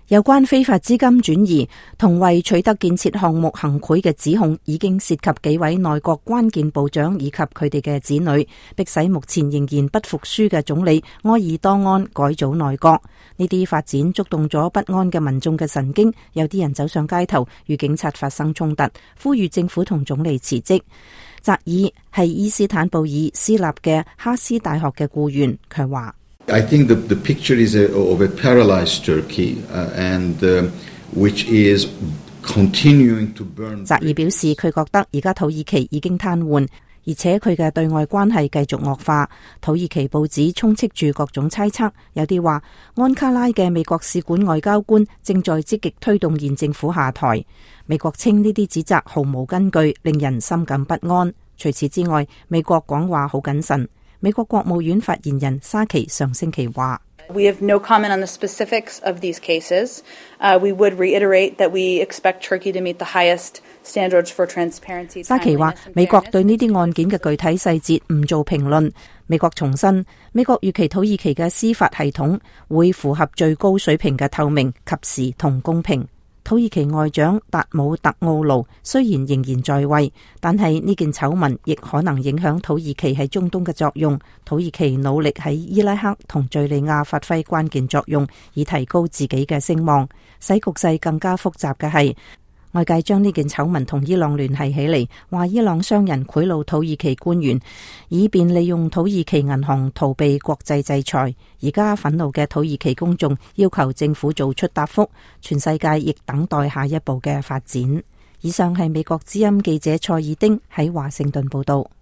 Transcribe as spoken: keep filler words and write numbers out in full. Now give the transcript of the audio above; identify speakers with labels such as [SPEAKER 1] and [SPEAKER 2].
[SPEAKER 1] 有關非法資金轉移同為取得建設項目行賄嘅指控，已經涉及幾位內閣關鍵部長以及佢哋嘅子女，迫使目前仍然不服輸嘅總理埃爾多安改組內閣。呢啲發展觸動咗不安嘅民眾嘅神經，有啲人走上街頭與警察發生衝突，呼籲政府同總理辭職。扎爾係伊斯坦布爾私立嘅哈斯大學嘅僱員，佢話
[SPEAKER 2] I think the, the picture is a, of a paralyzed Turkey, uh, and uh, which is continuing to burn.
[SPEAKER 1] 扎爾表示，佢覺得而家土耳其已經癱瘓，而且佢嘅對外關係繼續惡化。土耳其報紙充斥住各種猜測，有啲話安卡拉嘅美國使館外交官正在積極推動現政府下台。美國稱呢啲指責毫無根據，令人心感不安。除此之外，美國講話好謹慎。美國國務院發言人沙奇上星期話
[SPEAKER 3] We have no comment on the specifics of these cases. Uh, we would reiterate that we expect Turkey to meet the highest standards for transparency.
[SPEAKER 1] 沙奇話美國對呢啲案件嘅具體細節唔做評論。美國重申，美國預期土耳其嘅司法系統會符合最高水平嘅透明、及時同公平。土耳其外長達姆特奧盧雖然仍然在位，但係呢件醜聞亦可能影響土耳其喺中東嘅作用。土耳其努力喺伊拉克同敘利亞發揮關鍵作用，以提高自己嘅聲望。使局勢更加複雜嘅係，外界將呢件醜聞同伊朗聯繫起嚟，話伊朗商人賄賂土耳其官員，以便利用土耳其銀行逃避國際制裁。而家憤怒嘅土耳其公眾要求政府做出答覆，全世界亦等待下一步嘅發展。以上係美國之音記者蔡爾丁喺華盛頓報道。